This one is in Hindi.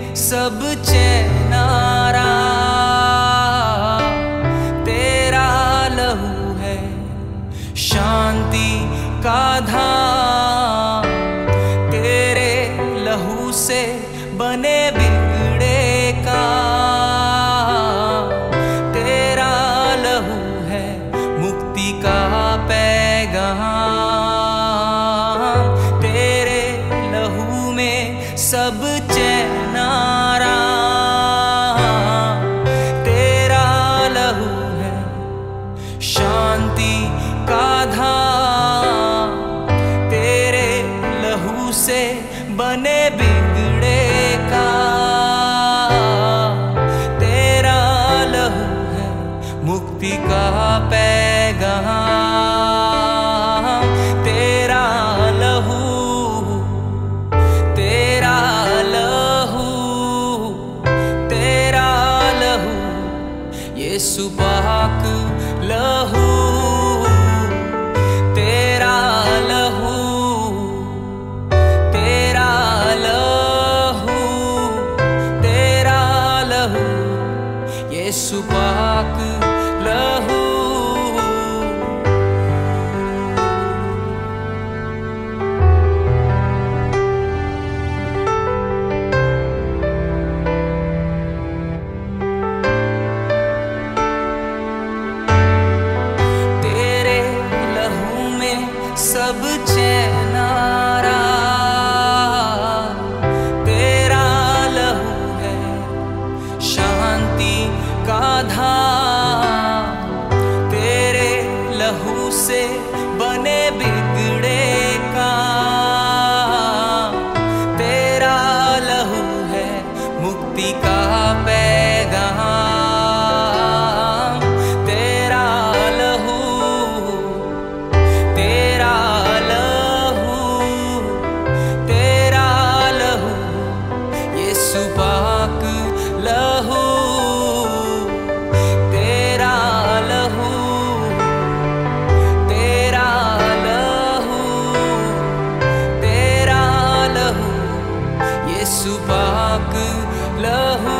सब चैनारा, तेरा लहू है शांति का धाम। तेरे लहू से बने बिगड़े काम, तेरा लहू है मुक्ति का पैगाम। तेरे लहू में सब चैनारा, तेरा लहू है शांति का धाम। तेरे लहू से बने बिगड़े काम, तेरा लहू है मुक्ति का पैगाम। तेरा लहू, तेरा लहू, तेरा लहू, यीशु पाक लहू। तेरा लहू, तेरा लहू, तेरा लहू, यीशु पाक लहू। तेरे लहू में सब चैनारा, तेरा लहू है शांति का धाम। तेरे लहू से बने बिगड़े काम, तेरा लहू है मुक्ति का पैगाम। तेरा लहू, तेरा लहू, तेरा लहू, यीशु पाक लहू। तेरा लहू, तेरा लहू, तेरा लहू, यीशु पाक लहू।